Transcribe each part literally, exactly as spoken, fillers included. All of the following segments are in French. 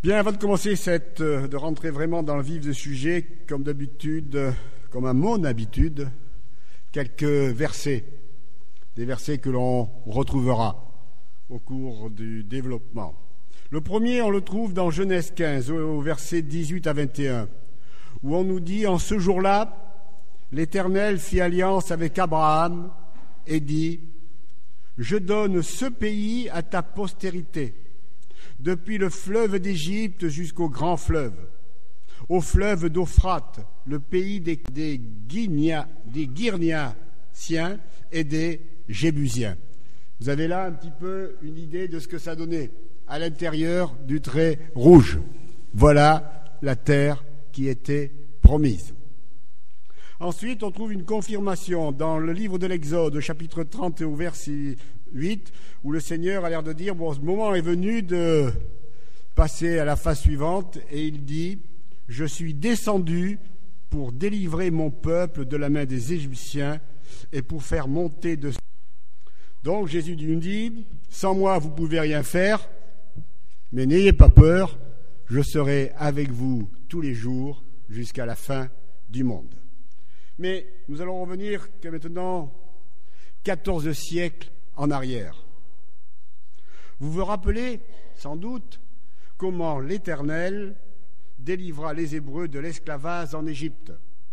Bien, avant de commencer cette, de rentrer vraiment dans le vif du sujet, comme d'habitude, comme à mon habitude, quelques versets, des versets que l'on retrouvera au cours du développement. Le premier, on le trouve dans Genèse quinze, au verset dix-huit à vingt et un, où on nous dit « En ce jour-là, l'Éternel fit alliance avec Abraham et dit « Je donne ce pays à ta postérité, depuis le fleuve d'Égypte jusqu'au grand fleuve, au fleuve d'Euphrate, le pays des, des, Guinia, des Guirniaciens et des Jébusiens. » Vous avez là un petit peu une idée de ce que ça donnait à l'intérieur du trait rouge. Voilà la terre qui était promise. Ensuite, on trouve une confirmation dans le livre de l'Exode, chapitre trente et au verset huit, où le Seigneur a l'air de dire, bon, ce moment est venu de passer à la phase suivante, et il dit, « Je suis descendu pour délivrer mon peuple de la main des Égyptiens et pour faire monter de... » Donc Jésus nous dit, « Sans moi, vous ne pouvez rien faire, mais n'ayez pas peur, je serai avec vous tous les jours jusqu'à la fin du monde. » Mais nous allons revenir que maintenant quatorze siècles en arrière. Vous vous rappelez sans doute comment l'Éternel délivra les Hébreux de l'esclavage en Égypte,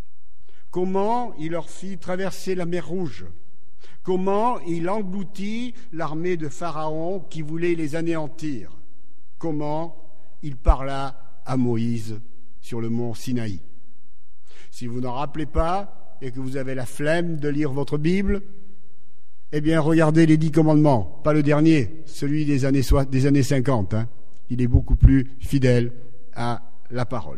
comment il leur fit traverser la mer Rouge, comment il engloutit l'armée de Pharaon qui voulait les anéantir, comment il parla à Moïse sur le mont Sinaï. Si vous n'en rappelez pas et que vous avez la flemme de lire votre Bible, eh bien regardez les dix commandements, pas le dernier, celui des années, des années cinquante. Hein. Il est beaucoup plus fidèle à la parole.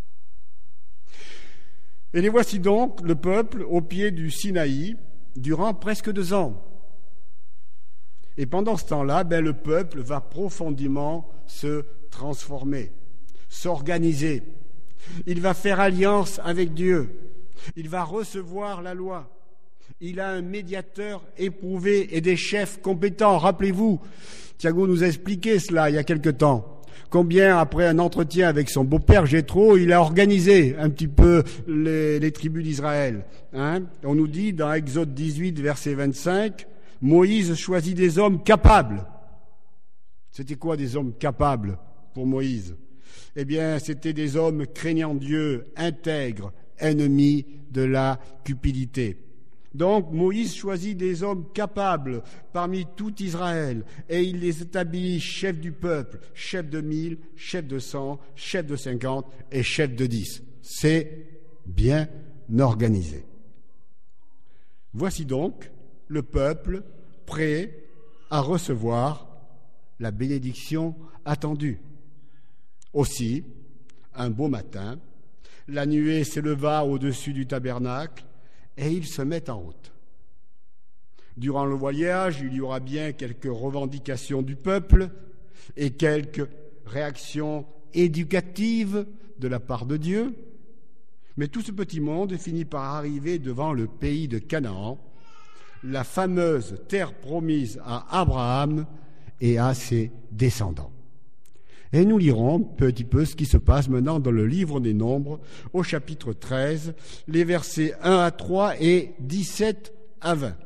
Et les voici donc, le peuple, au pied du Sinaï, durant presque deux ans. Et pendant ce temps-là, ben, le peuple va profondément se transformer, s'organiser. Il va faire alliance avec Dieu. Il va recevoir la loi. Il a un médiateur éprouvé et des chefs compétents. Rappelez-vous, Thiago nous a expliqué cela il y a quelque temps. Combien, après un entretien avec son beau-père Jéthro, il a organisé un petit peu les, les tribus d'Israël. Hein? On nous dit dans Exode dix-huit, verset vingt-cinq, Moïse choisit des hommes capables. C'était quoi des hommes capables pour Moïse ? Eh bien, c'était des hommes craignant Dieu, intègres, ennemis de la cupidité. Donc, Moïse choisit des hommes capables parmi tout Israël et il les établit chefs du peuple, chefs de mille, chefs de cent, chefs de cinquante et chefs de dix. C'est bien organisé. Voici donc le peuple prêt à recevoir la bénédiction attendue. Aussi, un beau matin, la nuée s'éleva au-dessus du tabernacle et ils se mettent en route. Durant le voyage, il y aura bien quelques revendications du peuple et quelques réactions éducatives de la part de Dieu, mais tout ce petit monde finit par arriver devant le pays de Canaan, la fameuse terre promise à Abraham et à ses descendants. Et nous lirons un petit peu ce qui se passe maintenant dans le livre des Nombres, au chapitre treize, les versets un à trois et dix-sept à vingt.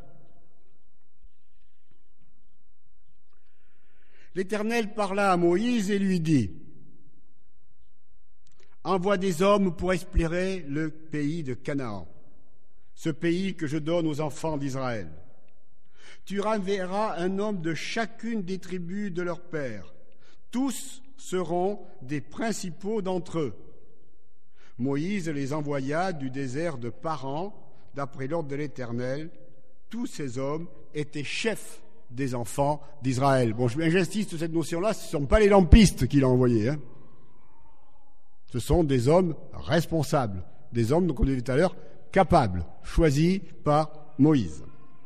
L'Éternel parla à Moïse et lui dit, « Envoie des hommes pour explorer le pays de Canaan, ce pays que je donne aux enfants d'Israël. Tu renverras un homme de chacune des tribus de leur père. Tous seront des principaux d'entre eux. » Moïse les envoya du désert de Paran, d'après l'ordre de l'Éternel. Tous ces hommes étaient chefs des enfants d'Israël. Bon, j'insiste sur cette notion-là, ce ne sont pas les lampistes qu'il a envoyés. Hein. Ce sont des hommes responsables, des hommes, donc on dit tout à l'heure, capables, choisis par Moïse.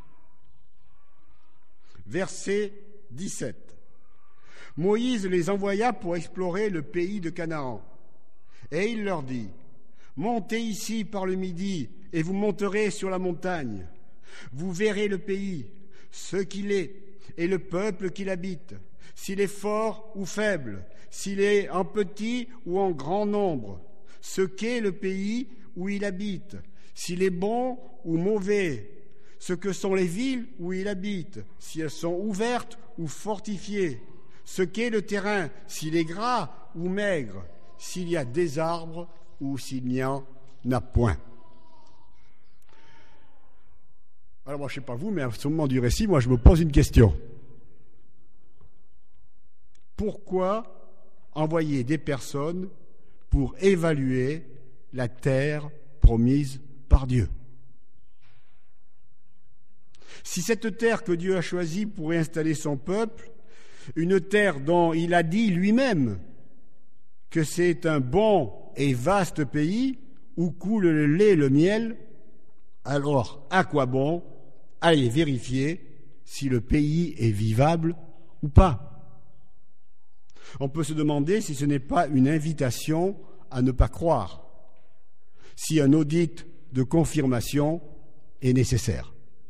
Verset dix-sept. Moïse les envoya pour explorer le pays de Canaan. Et il leur dit, « Montez ici par le midi, et vous monterez sur la montagne. Vous verrez le pays, ce qu'il est, et le peuple qui l'habite. s'il est fort ou faible, s'il est en petit ou en grand nombre, ce qu'est le pays où il habite, s'il est bon ou mauvais, ce que sont les villes où il habite, si elles sont ouvertes ou fortifiées, ce qu'est le terrain, s'il est gras ou maigre, s'il y a des arbres ou s'il n'y en a point. Alors moi, je ne sais pas vous, mais à ce moment du récit, moi, je me pose une question. Pourquoi envoyer des personnes pour évaluer la terre promise par Dieu? Si cette terre que Dieu a choisie pour y installer son peuple, une terre dont il a dit lui-même que c'est un bon et vaste pays où coule le lait et le miel, alors à quoi bon aller vérifier si le pays est vivable ou pas? On peut se demander si ce n'est pas une invitation à ne pas croire, si un audit de confirmation est nécessaire.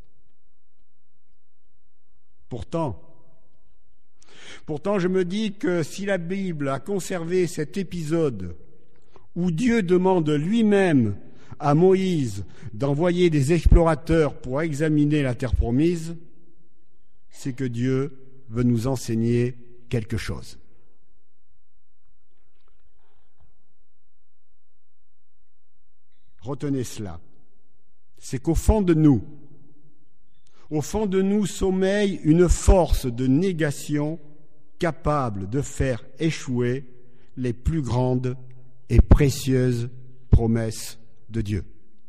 Pourtant, pourtant, je me dis que si la Bible a conservé cet épisode où Dieu demande lui-même à Moïse d'envoyer des explorateurs pour examiner la terre promise, c'est que Dieu veut nous enseigner quelque chose. Retenez cela, c'est qu'au fond de nous, au fond de nous sommeille une force de négation capable de faire échouer les plus grandes et précieuses promesses de Dieu.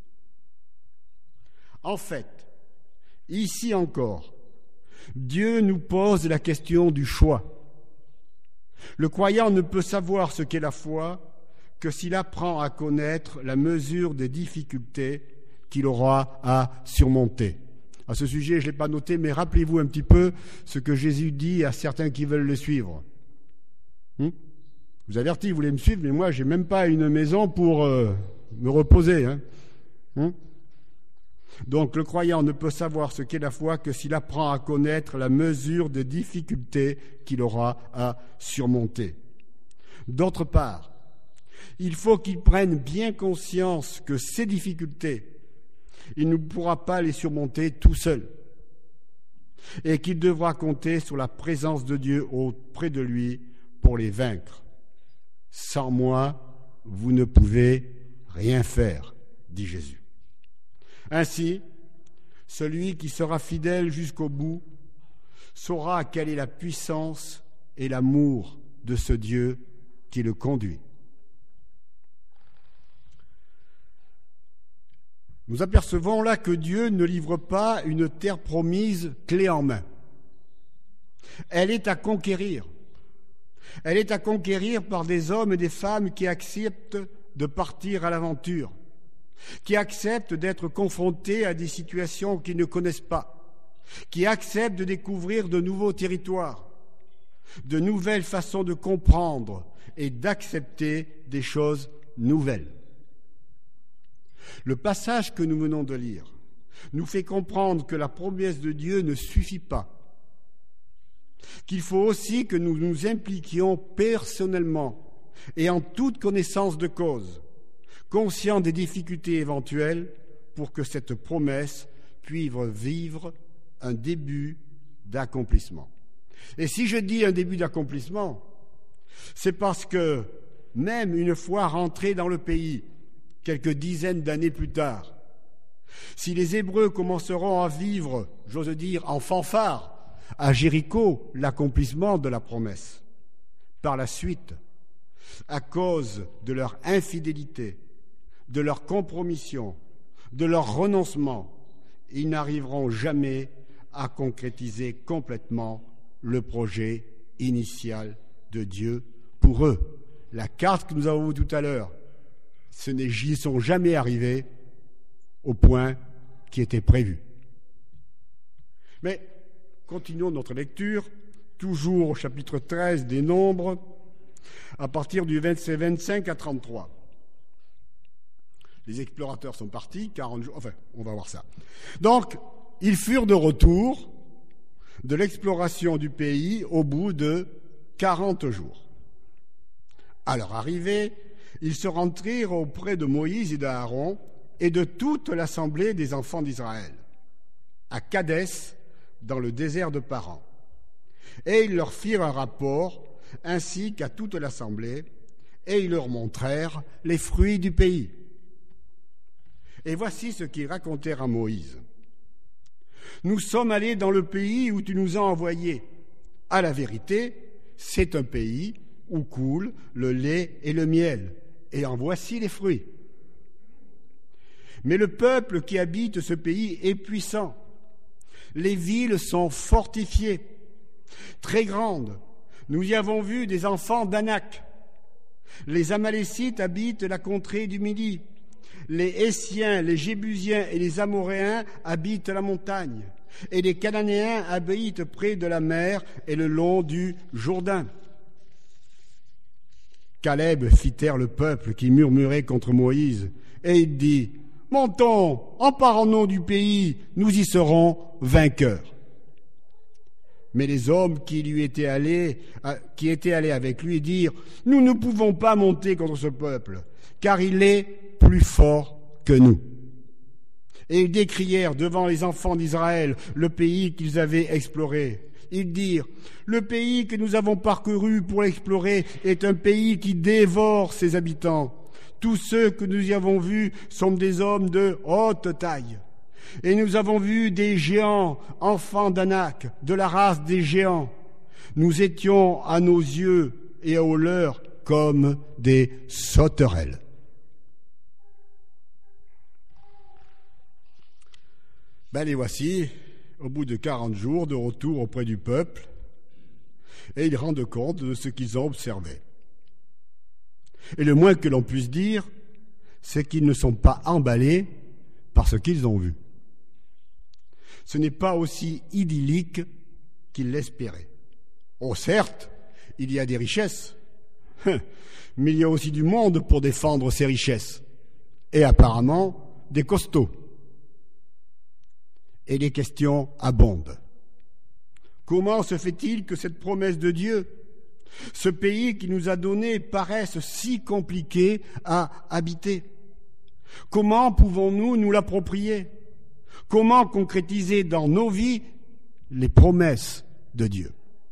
En fait, ici encore, Dieu nous pose la question du choix. Le croyant ne peut savoir ce qu'est la foi que s'il apprend à connaître la mesure des difficultés qu'il aura à surmonter. À ce sujet, je ne l'ai pas noté, mais rappelez-vous un petit peu ce que Jésus dit à certains qui veulent le suivre. Hum vous avertis, vous voulez me suivre, mais moi, je n'ai même pas une maison pour euh, me reposer. Hein hum Donc, le croyant ne peut savoir ce qu'est la foi que s'il apprend à connaître la mesure des difficultés qu'il aura à surmonter. D'autre part, il faut qu'il prenne bien conscience que ces difficultés, il ne pourra pas les surmonter tout seul et qu'il devra compter sur la présence de Dieu auprès de lui pour les vaincre. Sans moi, vous ne pouvez rien faire, dit Jésus. Ainsi, celui qui sera fidèle jusqu'au bout saura quelle est la puissance et l'amour de ce Dieu qui le conduit. Nous apercevons là que Dieu ne livre pas une terre promise clé en main. Elle est à conquérir. Elle est à conquérir par des hommes et des femmes qui acceptent de partir à l'aventure, qui acceptent d'être confrontés à des situations qu'ils ne connaissent pas, qui acceptent de découvrir de nouveaux territoires, de nouvelles façons de comprendre et d'accepter des choses nouvelles. Le passage que nous venons de lire nous fait comprendre que la promesse de Dieu ne suffit pas, qu'il faut aussi que nous nous impliquions personnellement et en toute connaissance de cause, conscients des difficultés éventuelles pour que cette promesse puisse vivre un début d'accomplissement. Et si je dis un début d'accomplissement, c'est parce que même une fois rentrés dans le pays, quelques dizaines d'années plus tard, si les Hébreux commenceront à vivre, j'ose dire, en fanfare, à Jéricho, l'accomplissement de la promesse, par la suite, à cause de leur infidélité, de leur compromission, de leur renoncement, ils n'arriveront jamais à concrétiser complètement le projet initial de Dieu pour eux. La carte que nous avons vue tout à l'heure, ce n'y sont jamais arrivés au point qui était prévu. Mais continuons notre lecture, toujours au chapitre treize des Nombres, à partir du verset vingt-cinq à trente-trois. Les explorateurs sont partis, quarante jours, enfin, on va voir ça. Donc, ils furent de retour, de l'exploration du pays au bout de quarante jours. À leur arrivée, ils se rendirent auprès de Moïse et d'Aaron et de toute l'assemblée des enfants d'Israël, à Kadès, dans le désert de Paran. Et ils leur firent un rapport, ainsi qu'à toute l'assemblée, et ils leur montrèrent les fruits du pays. Et voici ce qu'ils racontèrent à Moïse. « Nous sommes allés dans le pays où tu nous as envoyés. À la vérité, c'est un pays où coule le lait et le miel, et en voici les fruits. Mais le peuple qui habite ce pays est puissant. Les villes sont fortifiées, très grandes. Nous y avons vu des enfants d'Anak. Les Amalécites habitent la contrée du Midi. Les Hessiens, les Jébusiens et les Amoréens habitent la montagne. Et les Cananéens habitent près de la mer et le long du Jourdain. » Caleb fit taire le peuple qui murmurait contre Moïse, et il dit, « Montons, emparons-nous du pays, nous y serons vainqueurs. » Mais les hommes qui lui étaient allés, qui étaient allés avec lui dirent, « Nous ne pouvons pas monter contre ce peuple, car il est plus fort que nous. » Et ils décrièrent devant les enfants d'Israël le pays qu'ils avaient exploré. Ils dirent, « Le pays que nous avons parcouru pour l'explorer est un pays qui dévore ses habitants. Tous ceux que nous y avons vus sont des hommes de haute taille. Et nous avons vu des géants, enfants d'Anak, de la race des géants. Nous étions à nos yeux et aux leurs comme des sauterelles. » Ben les voici, au bout de quarante jours, de retour auprès du peuple, et ils rendent compte de ce qu'ils ont observé. Et le moins que l'on puisse dire, c'est qu'ils ne sont pas emballés par ce qu'ils ont vu. Ce n'est pas aussi idyllique qu'ils l'espéraient. Oh, certes, il y a des richesses, mais il y a aussi du monde pour défendre ces richesses, et apparemment des costauds. Et les questions abondent. Comment se fait-il que cette promesse de Dieu, ce pays qui nous a donné, paraisse si compliqué à habiter? Comment pouvons-nous nous l'approprier? Comment concrétiser dans nos vies les promesses de Dieu?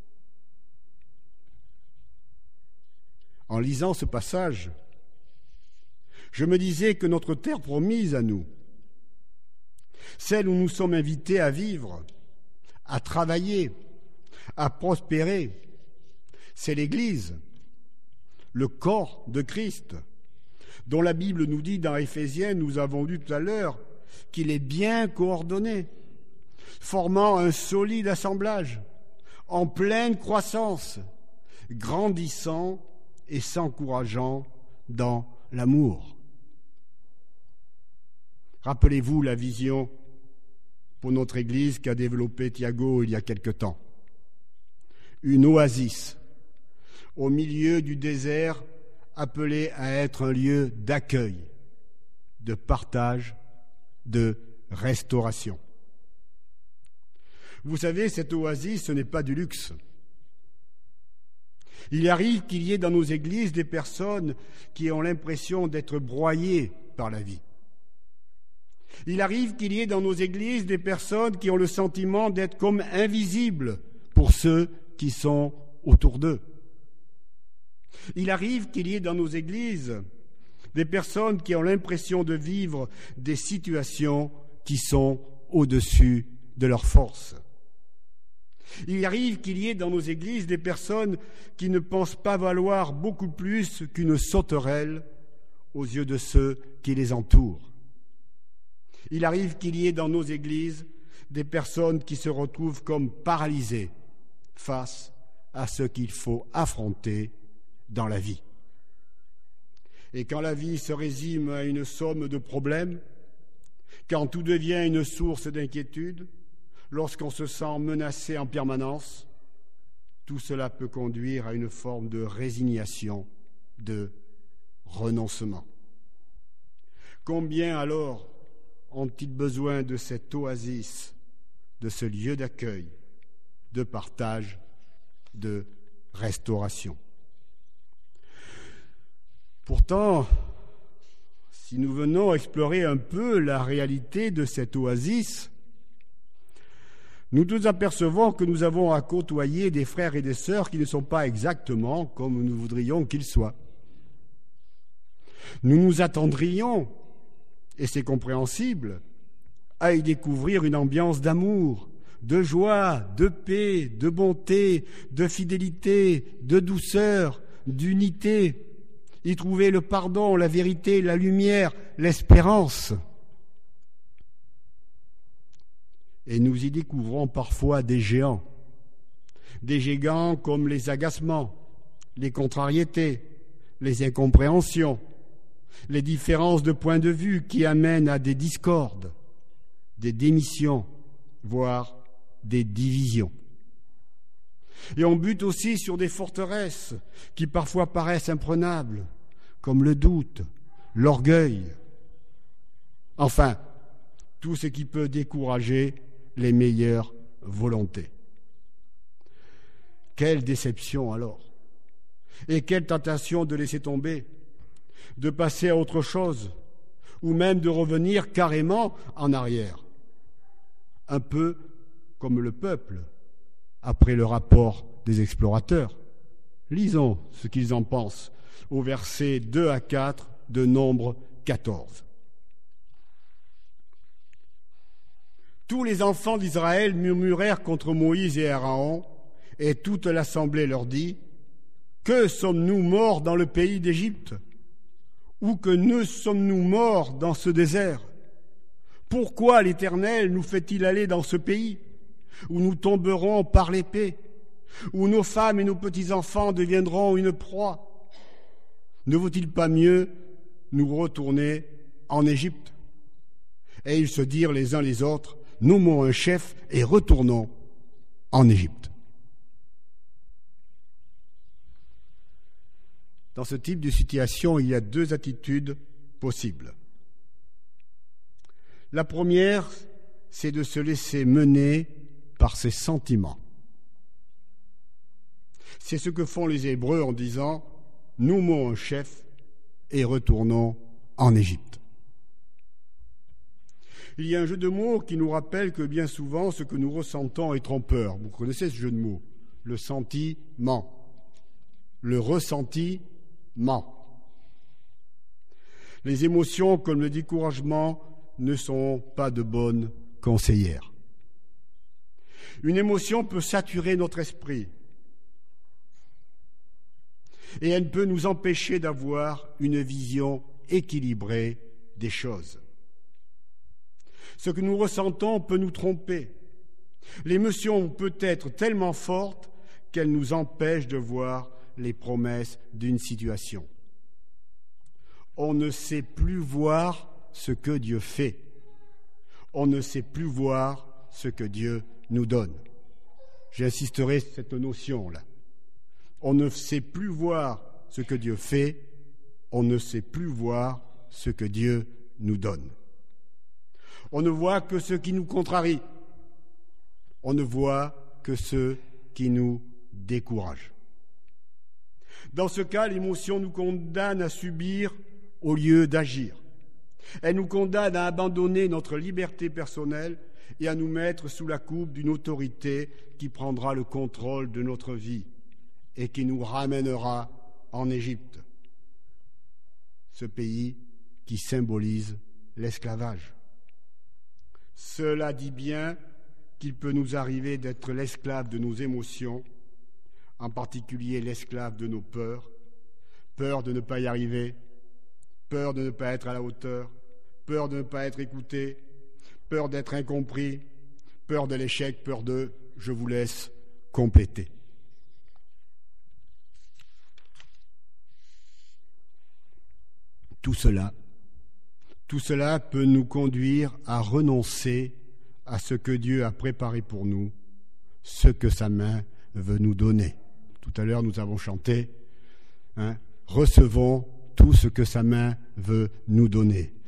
En lisant ce passage, je me disais que notre terre promise à nous, celle où nous sommes invités à vivre, à travailler, à prospérer, c'est l'Église, le corps de Christ, dont la Bible nous dit dans Éphésiens, nous avons lu tout à l'heure, qu'il est bien coordonné, formant un solide assemblage, en pleine croissance, grandissant et s'encourageant dans l'amour. Rappelez-vous la vision pour notre Église qu'a développée Thiago il y a quelque temps. Une oasis au milieu du désert appelée à être un lieu d'accueil, de partage, de restauration. Vous savez, cette oasis, ce n'est pas du luxe. Il arrive qu'il y ait dans nos églises des personnes qui ont l'impression d'être broyées par la vie. Il arrive qu'il y ait dans nos églises des personnes qui ont le sentiment d'être comme invisibles pour ceux qui sont autour d'eux. Il arrive qu'il y ait dans nos églises des personnes qui ont l'impression de vivre des situations qui sont au-dessus de leurs forces. Il arrive qu'il y ait dans nos églises des personnes qui ne pensent pas valoir beaucoup plus qu'une sauterelle aux yeux de ceux qui les entourent. Il arrive qu'il y ait dans nos églises des personnes qui se retrouvent comme paralysées face à ce qu'il faut affronter dans la vie. Et quand la vie se résume à une somme de problèmes, quand tout devient une source d'inquiétude, lorsqu'on se sent menacé en permanence, tout cela peut conduire à une forme de résignation, de renoncement. Combien alors ont-ils besoin de cette oasis, de ce lieu d'accueil, de partage, de restauration. Pourtant, si nous venons explorer un peu la réalité de cette oasis, nous nous apercevons que nous avons à côtoyer des frères et des sœurs qui ne sont pas exactement comme nous voudrions qu'ils soient. Nous nous attendrions, et c'est compréhensible, à y découvrir une ambiance d'amour, de joie, de paix, de bonté, de fidélité, de douceur, d'unité, y trouver le pardon, la vérité, la lumière, l'espérance. Et nous y découvrons parfois des géants, des géants comme les agacements, les contrariétés, les incompréhensions, les différences de point de vue qui amènent à des discordes, des démissions, voire des divisions. Et on bute aussi sur des forteresses qui parfois paraissent imprenables, comme le doute, l'orgueil, enfin, tout ce qui peut décourager les meilleures volontés. Quelle déception alors! Et quelle tentation de laisser tomber, de passer à autre chose, ou même de revenir carrément en arrière. Un peu comme le peuple, après le rapport des explorateurs. Lisons ce qu'ils en pensent au verset deux à quatre de Nombre quatorze. Tous les enfants d'Israël murmurèrent contre Moïse et Aaron, et toute l'assemblée leur dit : Que sommes-nous morts dans le pays d'Égypte ? Ou que ne sommes-nous morts dans ce désert ? Pourquoi l'Éternel nous fait-il aller dans ce pays où nous tomberons par l'épée, où nos femmes et nos petits-enfants deviendront une proie ? Ne vaut-il pas mieux nous retourner en Égypte ? Et ils se dirent les uns les autres : Nommons un chef et retournons en Égypte. Dans ce type de situation, il y a deux attitudes possibles. La première, c'est de se laisser mener par ses sentiments. C'est ce que font les Hébreux en disant « Nommons un chef et retournons en Égypte ». Il y a un jeu de mots qui nous rappelle que bien souvent, ce que nous ressentons est trompeur. Vous connaissez ce jeu de mots ? Le sentiment, le ressentiment. Les émotions comme le découragement ne sont pas de bonnes conseillères. Une émotion peut saturer notre esprit et elle peut nous empêcher d'avoir une vision équilibrée des choses. Ce que nous ressentons peut nous tromper. L'émotion peut être tellement forte qu'elle nous empêche de voir les promesses d'une situation. On ne sait plus voir ce que Dieu fait. On ne sait plus voir ce que Dieu nous donne. J'insisterai sur cette notion-là. On ne sait plus voir ce que Dieu fait. On ne sait plus voir ce que Dieu nous donne. On ne voit que ce qui nous contrarie. On ne voit que ce qui nous décourage. Dans ce cas, l'émotion nous condamne à subir au lieu d'agir. Elle nous condamne à abandonner notre liberté personnelle et à nous mettre sous la coupe d'une autorité qui prendra le contrôle de notre vie et qui nous ramènera en Égypte, ce pays qui symbolise l'esclavage. Cela dit bien qu'il peut nous arriver d'être l'esclave de nos émotions, en particulier l'esclave de nos peurs, peur de ne pas y arriver, peur de ne pas être à la hauteur, peur de ne pas être écouté, peur d'être incompris, peur de l'échec, peur de « je vous laisse compléter ». Tout cela, tout cela peut nous conduire à renoncer à ce que Dieu a préparé pour nous, ce que sa main veut nous donner. Tout à l'heure, nous avons chanté hein, « Recevons tout ce que sa main veut nous donner ».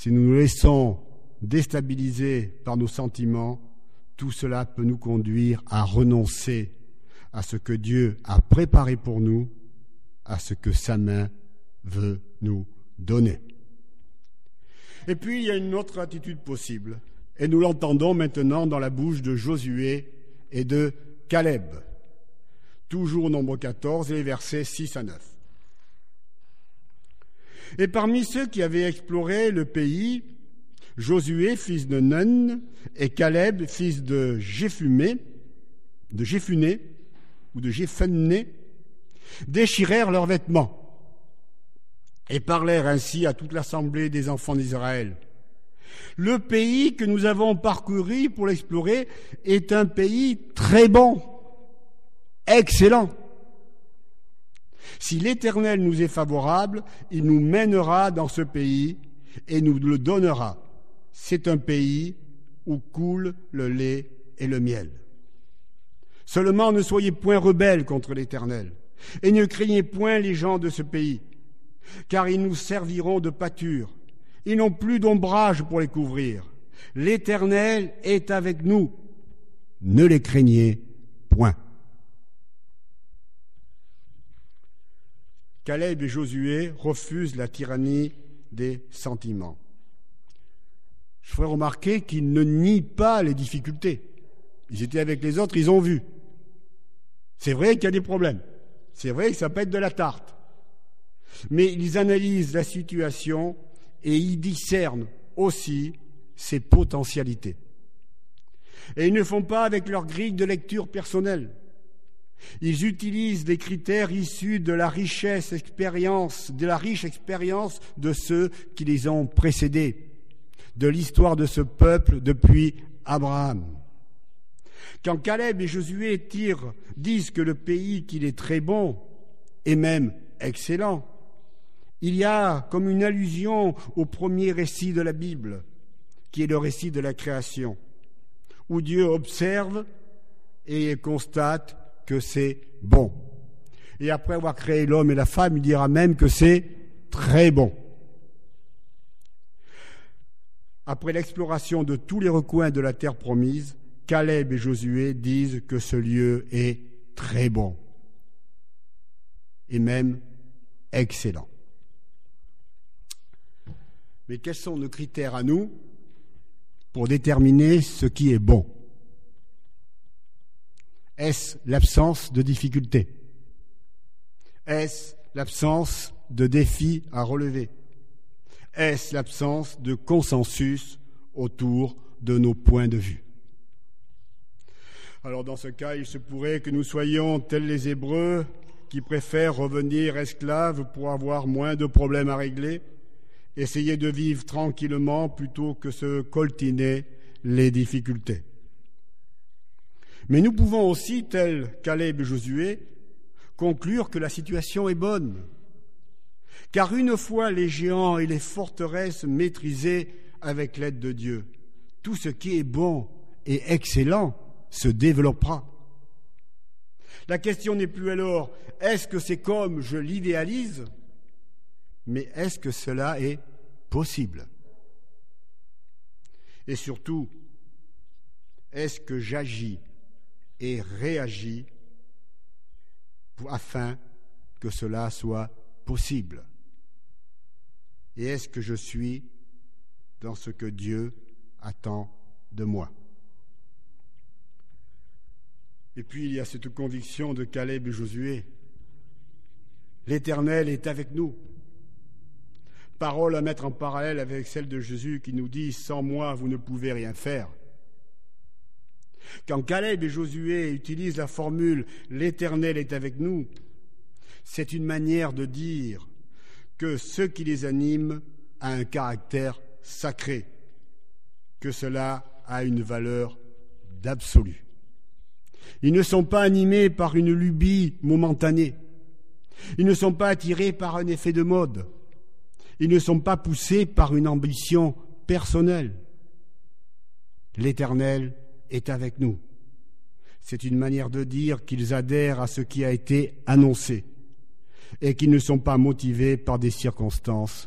Si nous nous laissons déstabiliser par nos sentiments, tout cela peut nous conduire à renoncer à ce que Dieu a préparé pour nous, à ce que sa main veut nous donner. Et puis, il y a une autre attitude possible, et nous l'entendons maintenant dans la bouche de Josué et de Caleb. Toujours Nombre quatorze, les versets six à neuf. Et parmi ceux qui avaient exploré le pays, Josué, fils de Nun, et Caleb, fils de Jéphuné, de Jéphuné, ou de Jéphuné, déchirèrent leurs vêtements et parlèrent ainsi à toute l'assemblée des enfants d'Israël. Le pays que nous avons parcouru pour l'explorer est un pays très bon, excellent. Si l'Éternel nous est favorable, il nous mènera dans ce pays et nous le donnera. C'est un pays où coule le lait et le miel. Seulement ne soyez point rebelles contre l'Éternel et ne craignez point les gens de ce pays, car ils nous serviront de pâture. Ils n'ont plus d'ombrage pour les couvrir. L'Éternel est avec nous. Ne les craignez point. Caleb et Josué refusent la tyrannie des sentiments. Je ferai remarquer qu'ils ne nient pas les difficultés. Ils étaient avec les autres, ils ont vu. C'est vrai qu'il y a des problèmes. C'est vrai que ça peut être de la tarte. Mais ils analysent la situation et ils discernent aussi ses potentialités. Et ils ne font pas avec leur grille de lecture personnelle. Ils utilisent des critères issus de la richesse expérience, de la riche expérience de ceux qui les ont précédés, de l'histoire de ce peuple depuis Abraham. Quand Caleb et Josué tirent, disent que le pays qu'il est très bon et même excellent, il y a comme une allusion au premier récit de la Bible, qui est le récit de la création, où Dieu observe et constate que c'est bon. Et après avoir créé l'homme et la femme, il dira même que c'est très bon. Après l'exploration de tous les recoins de la terre promise, Caleb et Josué disent que ce lieu est très bon et même excellent. Mais quels sont nos critères à nous pour déterminer ce qui est bon ? Est-ce l'absence de difficultés ? Est-ce l'absence de défis à relever ? Est-ce l'absence de consensus autour de nos points de vue ? Alors dans ce cas, il se pourrait que nous soyons tels les Hébreux qui préfèrent revenir esclaves pour avoir moins de problèmes à régler, essayer de vivre tranquillement plutôt que se coltiner les difficultés. Mais nous pouvons aussi, tels Caleb et Josué, conclure que la situation est bonne. Car une fois les géants et les forteresses maîtrisées avec l'aide de Dieu, tout ce qui est bon et excellent se développera. La question n'est plus alors, est-ce que c'est comme je l'idéalise ? Mais est-ce que cela est possible ? Et surtout, est-ce que j'agis et réagis pour, afin que cela soit possible ? Et est-ce que je suis dans ce que Dieu attend de moi ? Et puis il y a cette conviction de Caleb et Josué. L'Éternel est avec nous. Parole à mettre en parallèle avec celle de Jésus qui nous dit « Sans moi, vous ne pouvez rien faire ». Quand Caleb et Josué utilisent la formule « L'Éternel est avec nous », c'est une manière de dire que ce qui les anime a un caractère sacré, que cela a une valeur d'absolu. Ils ne sont pas animés par une lubie momentanée. Ils ne sont pas attirés par un effet de mode. Ils ne sont pas poussés par une ambition personnelle. L'Éternel est avec nous. C'est une manière de dire qu'ils adhèrent à ce qui a été annoncé et qu'ils ne sont pas motivés par des circonstances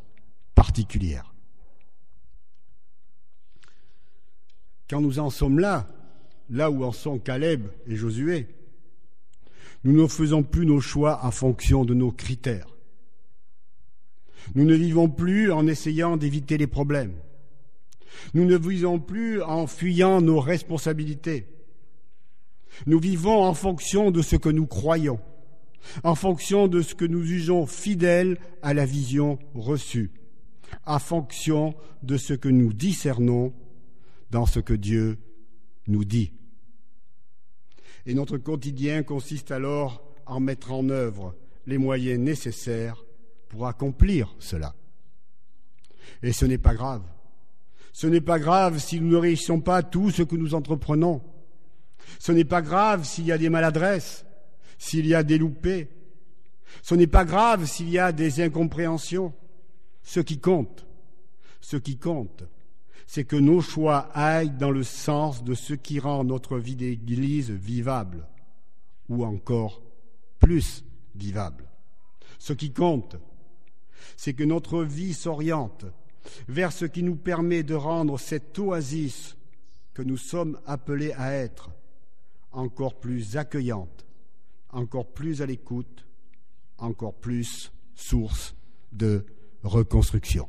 particulières. Quand nous en sommes là, là où en sont Caleb et Josué. Nous ne faisons plus nos choix en fonction de nos critères. Nous ne vivons plus en essayant d'éviter les problèmes. Nous ne vivons plus en fuyant nos responsabilités. Nous vivons en fonction de ce que nous croyons, en fonction de ce que nous jugeons fidèle à la vision reçue, en fonction de ce que nous discernons dans ce que Dieu nous dit. Et notre quotidien consiste alors à mettre en œuvre les moyens nécessaires pour accomplir cela. Et ce n'est pas grave. Ce n'est pas grave si nous ne réussissons pas tout ce que nous entreprenons. Ce n'est pas grave s'il y a des maladresses, s'il y a des loupés. Ce n'est pas grave s'il y a des incompréhensions. Ce qui compte, ce qui compte, c'est que nos choix aillent dans le sens de ce qui rend notre vie d'Église vivable, ou encore plus vivable. Ce qui compte, c'est que notre vie s'oriente vers ce qui nous permet de rendre cette oasis que nous sommes appelés à être encore plus accueillante, encore plus à l'écoute, encore plus source de reconstruction.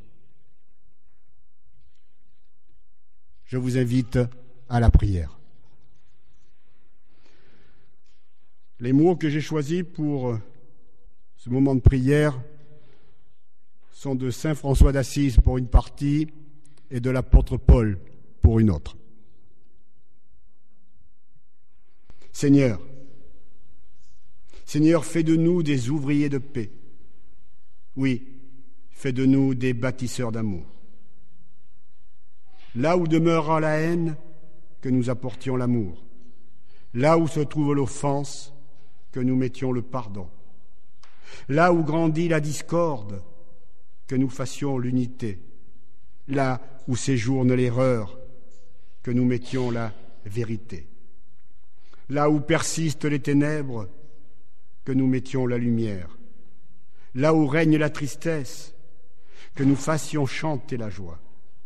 Je vous invite à la prière. Les mots que j'ai choisis pour ce moment de prière sont de saint François d'Assise pour une partie et de l'apôtre Paul pour une autre. Seigneur, Seigneur, fais de nous des ouvriers de paix. Oui, fais de nous des bâtisseurs d'amour. Là où demeurera la haine, que nous apportions l'amour. Là où se trouve l'offense, que nous mettions le pardon. Là où grandit la discorde, que nous fassions l'unité. Là où séjourne l'erreur, que nous mettions la vérité. Là où persistent les ténèbres, que nous mettions la lumière. Là où règne la tristesse, que nous fassions chanter la joie.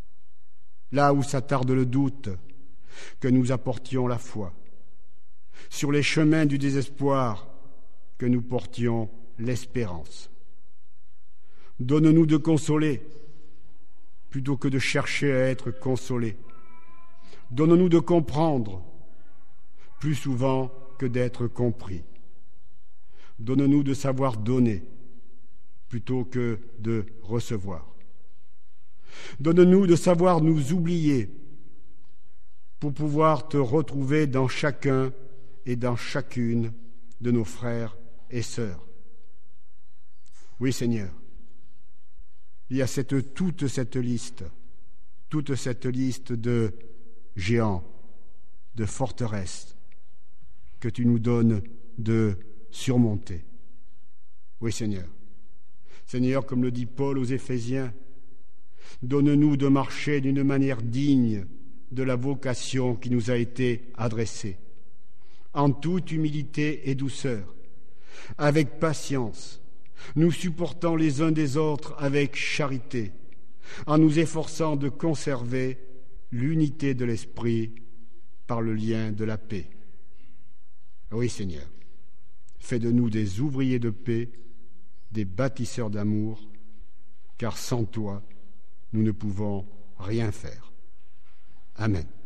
Là où s'attarde le doute, que nous apportions la foi. Sur les chemins du désespoir, que nous portions l'espérance. Donne-nous de consoler, plutôt que de chercher à être consolés. Donne-nous de comprendre, plus souvent que d'être compris. Donne-nous de savoir donner, plutôt que de recevoir. Donne-nous de savoir nous oublier pour pouvoir te retrouver dans chacun et dans chacune de nos frères et sœurs. Oui, Seigneur, il y a cette, toute cette liste, toute cette liste de géants, de forteresses que tu nous donnes de surmonter. Oui, Seigneur. Seigneur, comme le dit Paul aux Éphésiens, donne-nous de marcher d'une manière digne de la vocation qui nous a été adressée, en toute humilité et douceur, avec patience, nous supportant les uns des autres avec charité, en nous efforçant de conserver l'unité de l'esprit par le lien de la paix. Oui, Seigneur, fais de nous des ouvriers de paix, des bâtisseurs d'amour, car sans toi, nous ne pouvons rien faire. Amen.